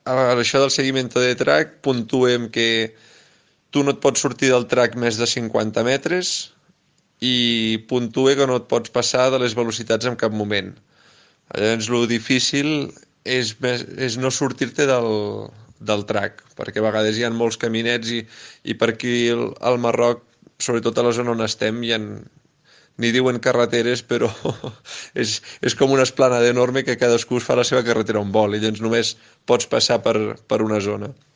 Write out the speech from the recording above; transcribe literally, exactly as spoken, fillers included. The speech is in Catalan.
A això del seguiment de track, puntuem que tu no et pots sortir del track més de cinquanta metres i puntue que no et pots passar de les velocitats en cap moment. Llavors, el difícil és, més, és no sortir-te del, del track, perquè a vegades hi ha molts caminets i, i per aquí al, al Marroc, sobretot a la zona on estem, hi ha, n'hi diuen carreteres, però és, és com una esplanada enorme que cadascú es fa la seva carretera on vol i llavors només pots passar per, per una zona.